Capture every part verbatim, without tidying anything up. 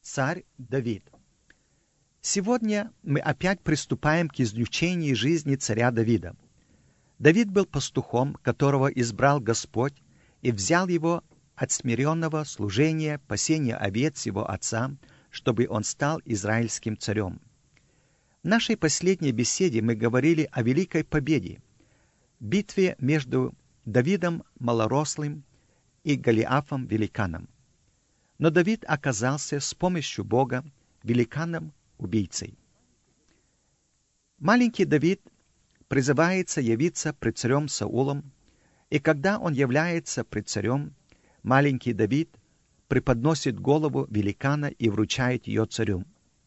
Царь Давид. Сегодня мы опять приступаем к изучению жизни царя Давида. Давид был пастухом, которого избрал Господь и взял его от смиренного служения, пасения овец его отца, чтобы он стал израильским царем. В нашей последней беседе мы говорили о великой победе, битве между Давидом малорослым и Голиафом великаном. Но Давид оказался с помощью Бога великаном-убийцей. Маленький Давид призывается явиться пред царем Саулом, и когда он является пред царем, маленький Давид преподносит голову великана и вручает ее царю.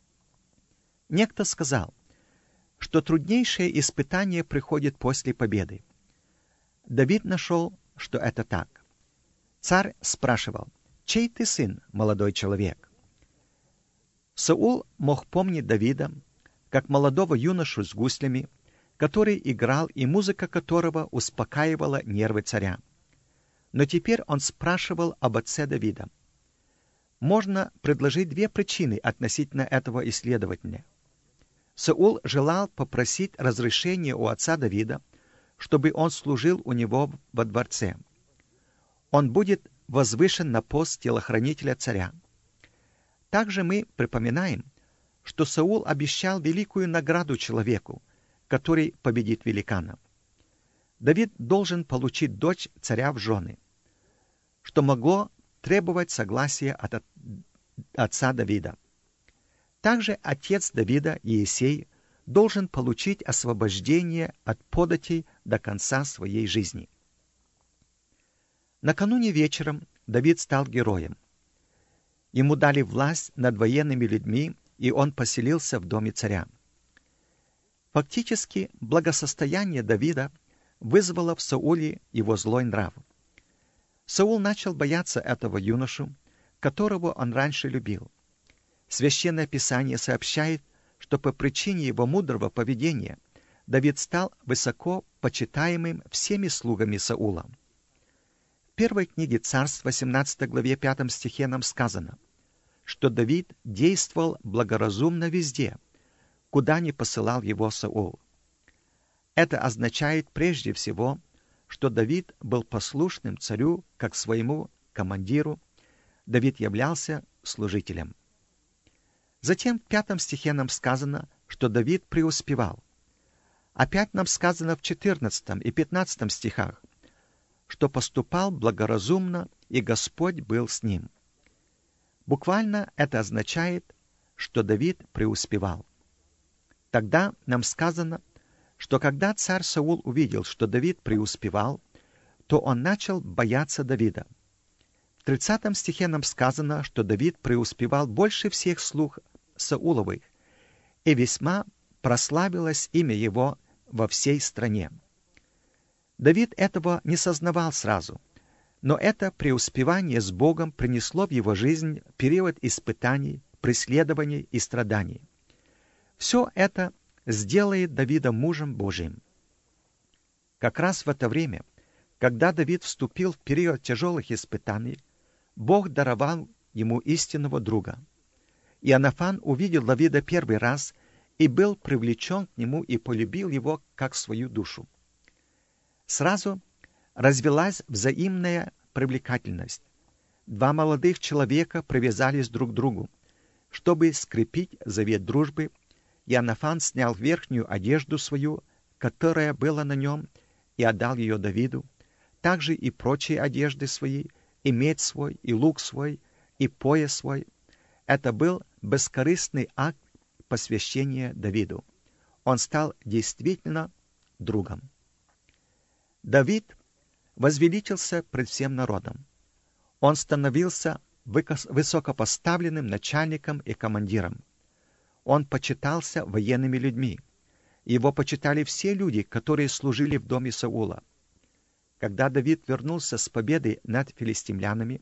Некто сказал, что труднейшее испытание приходит после победы. Давид нашел, что это так. Царь спрашивал: «Чей ты сын, молодой человек?» Саул мог помнить Давида как молодого юношу с гуслями, который играл и музыка которого успокаивала нервы царя. Но теперь он спрашивал об отце Давида. Можно предложить две причины относительно этого исследования. Саул желал попросить разрешения у отца Давида, чтобы он служил у него во дворце. Он будет возвышен на пост телохранителя царя. Также мы припоминаем, что Саул обещал великую награду человеку, который победит великана. Давид должен получить дочь царя в жены, что могло требовать согласия от отца Давида. Также отец Давида, Иессей, должен получить освобождение от податей до конца своей жизни. Накануне вечером Давид стал героем. Ему дали власть над военными людьми, и он поселился в доме царя. Фактически, благосостояние Давида вызвало в Сауле его злой нрав. Саул начал бояться этого юношу, которого он раньше любил. Священное Писание сообщает, что по причине его мудрого поведения Давид стал высоко почитаемым всеми слугами Саула. В первой книге Царств, восемнадцатой главе, пятом стихе нам сказано, что Давид действовал благоразумно везде, куда ни посылал его Саул. Это означает прежде всего, что Давид был послушным царю как своему командиру. Давид являлся служителем. Затем в пятом стихе нам сказано, что Давид преуспевал. Опять нам сказано в четырнадцатом и пятнадцатом стихах, что поступал благоразумно, и Господь был с ним. Буквально это означает, что Давид преуспевал. Тогда нам сказано, что когда царь Саул увидел, что Давид преуспевал, то он начал бояться Давида. В тридцатом стихе нам сказано, что Давид преуспевал больше всех слуг Сауловых, и весьма прославилось имя его во всей стране. Давид этого не сознавал сразу, но это преуспевание с Богом принесло в его жизнь период испытаний, преследований и страданий. Все это сделает Давида мужем Божиим. Как раз в это время, когда Давид вступил в период тяжелых испытаний, Бог даровал ему истинного друга. Иоаннафан увидел Давида первый раз и был привлечен к нему и полюбил его как свою душу. Сразу развилась взаимная привлекательность. Два молодых человека привязались друг к другу. Чтобы скрепить завет дружбы, Иоаннафан снял верхнюю одежду свою, которая была на нем, и отдал ее Давиду, также и прочие одежды свои, и меч свой, и лук свой, и пояс свой. Это был бескорыстный акт посвящения Давиду. Он стал действительно другом. Давид возвеличился пред всем народом. Он становился высокопоставленным начальником и командиром. Он почитался военными людьми. Его почитали все люди, которые служили в доме Саула. Когда Давид вернулся с победой над филистимлянами,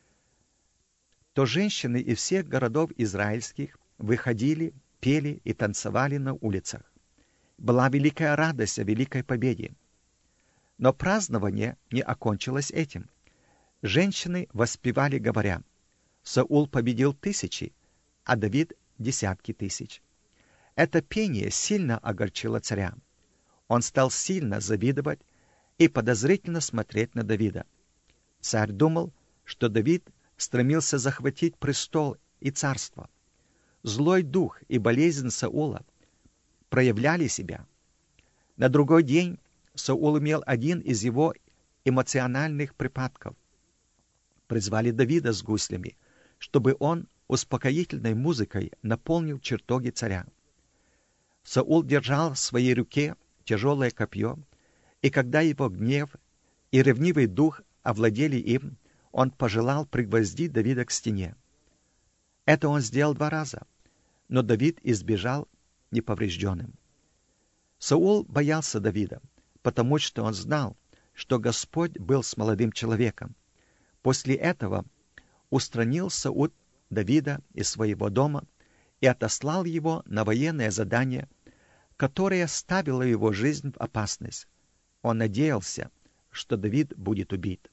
то женщины из всех городов израильских выходили, пели и танцевали на улицах. Была великая радость о великой победе. Но празднование не окончилось этим. Женщины воспевали, говоря: «Саул победил тысячи, а Давид — десятки тысяч. Это пение сильно огорчило царя. Он стал сильно завидовать и подозрительно смотреть на Давида. Царь думал, что Давид стремился захватить престол и царство. Злой дух и болезнь Саула проявляли себя. На другой день Саул имел один из его эмоциональных припадков. Призвали Давида с гуслями, чтобы он успокоительной музыкой наполнил чертоги царя. Саул держал в своей руке тяжелое копье, и когда его гнев и ревнивый дух овладели им, он пожелал пригвоздить Давида к стене. Это он сделал два раза, но Давид избежал неповрежденным. Саул боялся Давида, потому что он знал, что Господь был с молодым человеком. После этого устранил Саул Давида из своего дома и отослал его на военное задание, которое ставило его жизнь в опасность. Он надеялся, что Давид будет убит.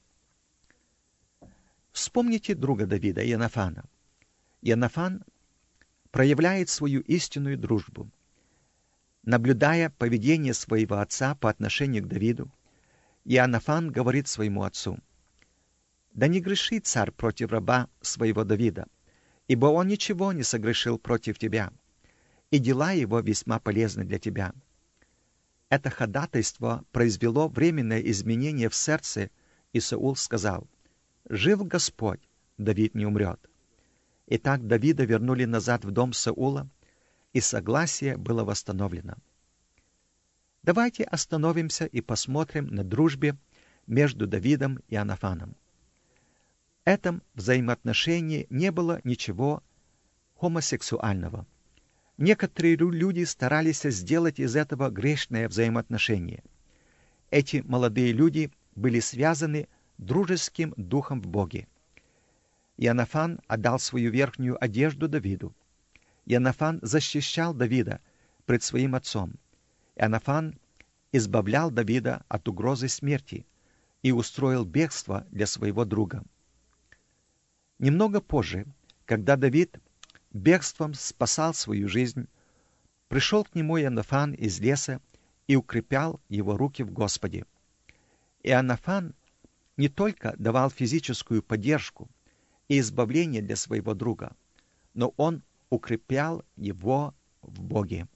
Вспомните друга Давида, Иоаннафана. Иоаннафан проявляет свою истинную дружбу. Наблюдая поведение своего отца по отношению к Давиду, Иоаннафан говорит своему отцу: «Да не грешит царь против раба своего Давида, ибо он ничего не согрешил против тебя, и дела его весьма полезны для тебя». Это ходатайство произвело временное изменение в сердце, и Саул сказал: «Жив Господь, Давид не умрет». Итак, Давида вернули назад в дом Саула, и согласие было восстановлено. Давайте остановимся и посмотрим на дружбе между Давидом и Иоаннафаном. В этом взаимоотношении не было ничего гомосексуального. Некоторые люди старались сделать из этого грешное взаимоотношение. Эти молодые люди были связаны дружеским духом в Боге. Иоаннафан отдал свою верхнюю одежду Давиду. Иоаннафан защищал Давида пред своим отцом. Иоаннафан избавлял Давида от угрозы смерти и устроил бегство для своего друга. Немного позже, когда Давид бегством спасал свою жизнь, пришел к нему Иоаннафан из леса и укреплял его руки в Господе. Иоаннафан не только давал физическую поддержку и избавление для своего друга, но он укреплял его в Боге.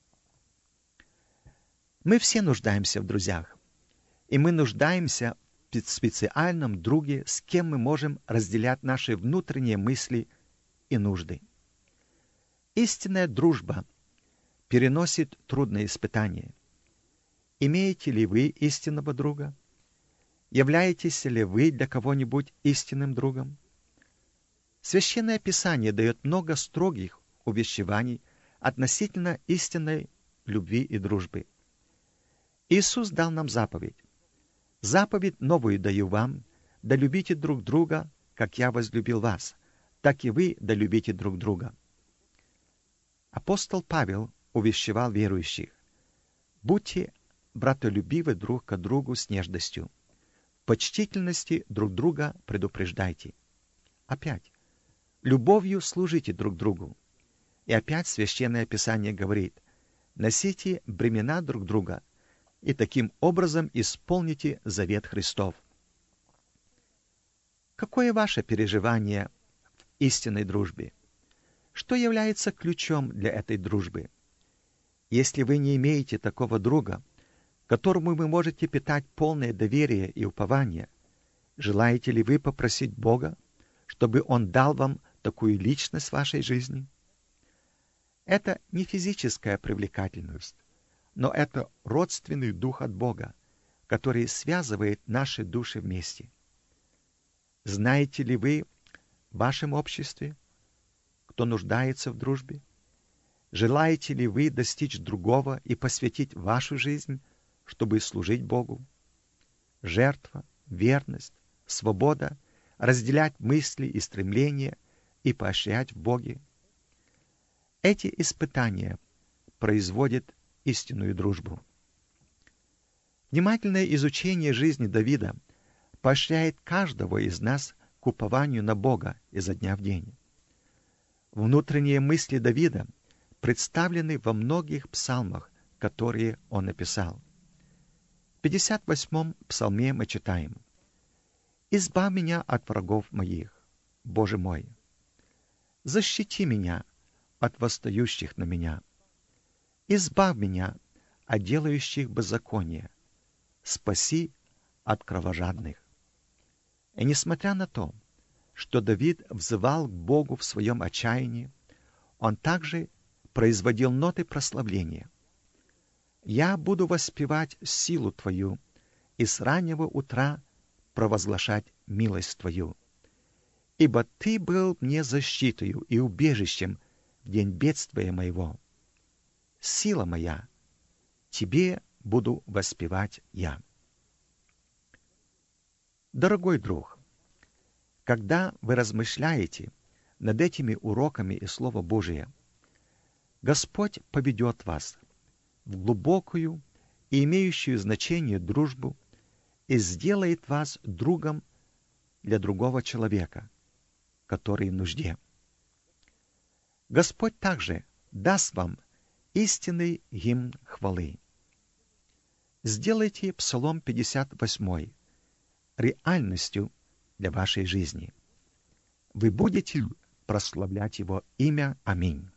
Мы все нуждаемся в друзьях, и мы нуждаемся в специальном друге, с кем мы можем разделять наши внутренние мысли и нужды. Истинная дружба переносит трудные испытания. Имеете ли вы истинного друга? Являетесь ли вы для кого-нибудь истинным другом? Священное Писание дает много строгих увещеваний относительно истинной любви и дружбы. Иисус дал нам заповедь. «Заповедь новую даю вам, да любите друг друга, как я возлюбил вас, так и вы да любите друг друга». Апостол Павел увещевал верующих: «Будьте братолюбивы друг к другу с нежностью, в почтительности друг друга предупреждайте». Опять: «Любовью служите друг другу». И опять Священное Писание говорит: «Носите бремена друг друга, и таким образом исполните завет Христов». Какое ваше переживание в истинной дружбе? Что является ключом для этой дружбы? Если вы не имеете такого друга, которому вы можете питать полное доверие и упование, желаете ли вы попросить Бога, чтобы Он дал вам такую личность в вашей жизни? Это не физическая привлекательность, но это родственный дух от Бога, который связывает наши души вместе. Знаете ли вы в вашем обществе, кто нуждается в дружбе? Желаете ли вы достичь другого и посвятить вашу жизнь, чтобы служить Богу? Жертва, верность, свобода, разделять мысли и стремления и поощрять в Боге. Эти испытания производят истинную дружбу. Внимательное изучение жизни Давида поощряет каждого из нас к упованию на Бога изо дня в день. Внутренние мысли Давида представлены во многих псалмах, которые он написал. В пятьдесят восьмом псалме мы читаем: «Избавь меня от врагов моих, Боже мой! Защити меня от восстающих на меня! Избавь меня от делающих беззаконие! Спаси от кровожадных!» И несмотря на то, что Давид взывал к Богу в своем отчаянии, он также производил ноты прославления. «Я буду воспевать силу Твою и с раннего утра провозглашать милость Твою. Ибо Ты был мне защитою и убежищем в день бедствия моего. Сила моя, Тебе буду воспевать я». Дорогой друг, когда вы размышляете над этими уроками из Слова Божия, Господь поведет вас в глубокую и имеющую значение дружбу и сделает вас другом для другого человека, который в нужде. Господь также даст вам истинный гимн хвалы. Сделайте Псалом пятьдесят восемь реальностью для вашей жизни. Вы будете прославлять Его имя. Аминь.